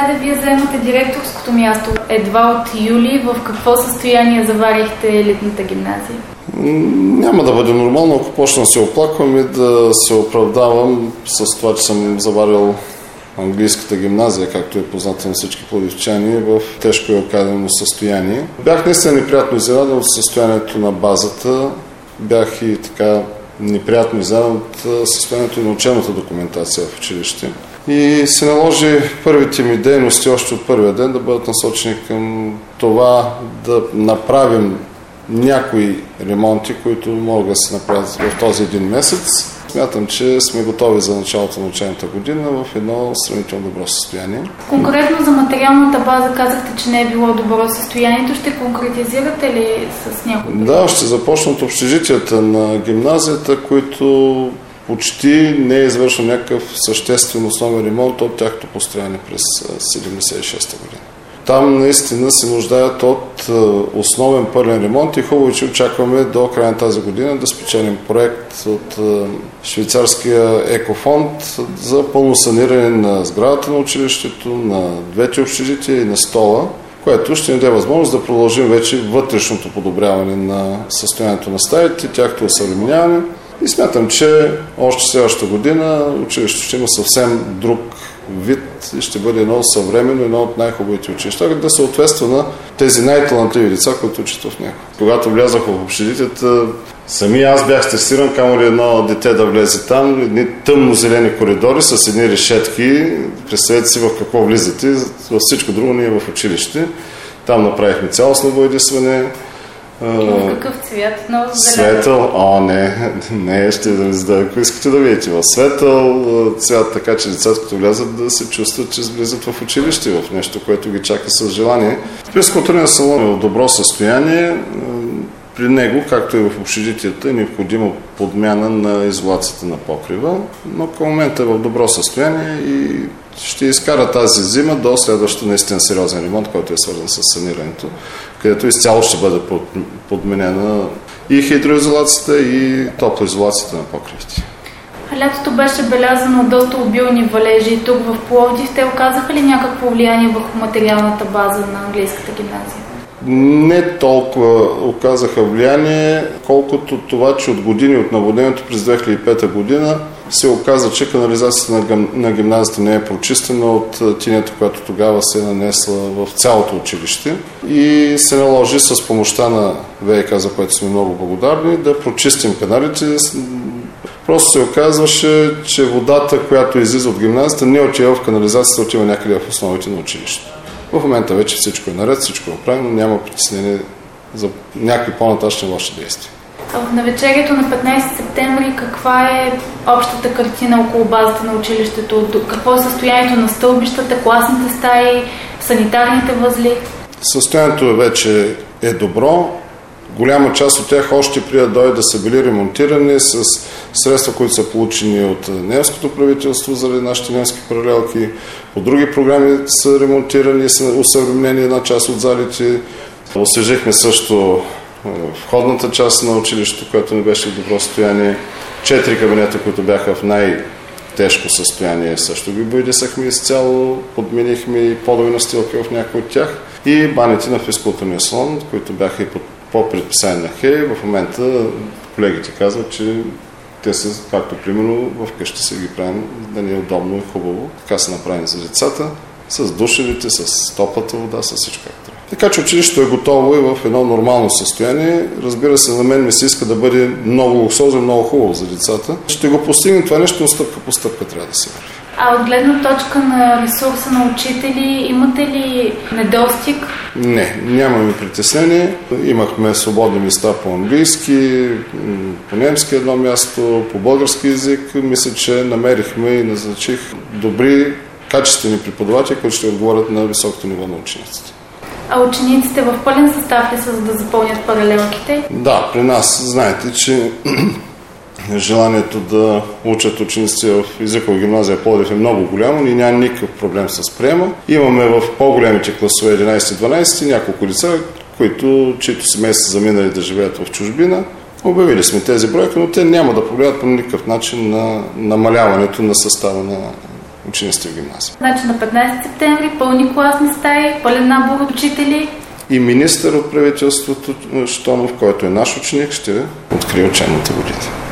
да вие заемате директорското място едва от юли. В какво състояние заварихте елитната гимназия? Няма да бъде нормално, ако почна да се оплаквам и да се оправдавам с това, че съм заварил английската гимназия, както е позната на всички пловдивчани, в тежко и окадено състояние. Бях наистина неприятно изненадан от състоянието на базата. Бях и така неприятно изненадан от състоянието на учебната документация в училище. И се наложи първите ми дейности още от първия ден да бъдат насочени към това да направим някои ремонти, които могат да се направят в този един месец. Смятам, че сме готови за началото на учебната година в едно сравнително добро състояние. Конкретно за материалната база казахте, че не е било добро състоянието. Ще конкретизирате ли с някой? Да, ще започна от общежитията на гимназията, които почти не е извършен някакъв съществен основен ремонт от тяхното построение през 1976 година. Там наистина се нуждаят от основен пълен ремонт и хубаво, че очакваме до края на тази година да спечелим проект от швейцарския екофонд за пълно саниране на сградата на училището, на двете общежития и на стола, което ще ни даде възможност да продължим вече вътрешното подобряване на състоянието на стаите, тяхното осъвременяване. И смятам, че още следващата година училището ще има съвсем друг вид и ще бъде едно съвременно, едно от най-хубавите училища, да съответства на тези най-талантливи деца, които учат в него. Когато влязах в общежитията, сами аз бях стресиран, камо ли едно дете да влезе там, едни тъмно-зелени коридори с едни решетки. Представете си в какво влизате, във всичко друго ние в училище. Там направихме цялостно боядисване. В какъв цвят? Много светъл, не, ще ако искате да видите, в светъл цвят, така че децата, като влязат, да се чувстват, че влизат в училище, в нещо, което ги чака с желание. Физкултурният салон е в добро състояние. При него, както и в общежитията, е необходима подмяна на изолацията на покрива, но към момента е в добро състояние и ще изкара тази зима до следващото наистина сериозен ремонт, който е свързан с санирането, където изцяло ще бъде подменена и хидроизолацията, и топлоизолацията на покривите. Лятото беше белязано от доста обилни валежи тук в Пловдив. Те оказаха ли някакво влияние върху материалната база на английската гимназия? Не толкова оказаха влияние, колкото това, че от години от наводнението през 2005 година се оказа, че канализацията на гимназията не е прочистена от тинята, която тогава се е нанесла в цялото училище и се наложи с помощта на ВиК, за което сме много благодарни, да прочистим каналите. Просто се оказваше, че водата, която излиза от гимназията, не отива в канализацията, отива някъде в основите на училището. В момента вече всичко е наред, всичко е оправено, няма притеснение за някакви по-нататъчни лоши действия. В навечерието на 15 септември каква е общата картина около базата на училището? Какво е състоянието на стълбищата, класните стаи, санитарните възли? Състоянието вече е добро. Голяма част от тях още преди да дойде да са били ремонтирани с средства, които са получени от немското правителство заради нашите немски паралелки. По други програми са ремонтирани, са усъвременени една част от залите. Освежихме също входната част на училището, което не беше в добро състояние. 4 кабинета, които бяха в най-тежко състояние, също ги боядисахме изцяло, подменихме и подови настилки в някои от тях. И баните на физкултурния салон, които бяха и по предписание на ХЕИ. В момента колегите казват, че те са, както примерно, вкъщи се ги правим да ни е удобно и хубаво. Така са направени за децата, с душевите, с топлата вода, с всичко както трябва. Така че училището е готово и в едно нормално състояние. Разбира се, на мен ми се иска да бъде много луксозно, много хубаво за децата. Ще го постигнем това нещо, но стъпка по стъпка трябва да се върви. А от гледна точка на ресурса на учители, имате ли недостиг? Не, нямаме притеснение. Имахме свободни места по английски, по немски едно място, по български език. Мисля, че намерихме и назначих добри, качествени преподаватели, които ще отговорят на високото ниво на учениците. А учениците в пълен състав ли са, за да запълнят паралелките? Да, при нас знаете, че желанието да учат ученици в езикова гимназия Пловдив е много голямо. Ние няма никакъв проблем с приема. Имаме в по-големите класове 11-12 няколко деца, чието семейства заминали да живеят в чужбина. Обявили сме тези бройки, но те няма да повлият по никакъв начин на намаляването на състава учениците в гимназия. Значи на 15 септември пълни класни стаи, пълен набор от учители. И министър от правителството Щонов, който е наш ученик, ще открие учебната година.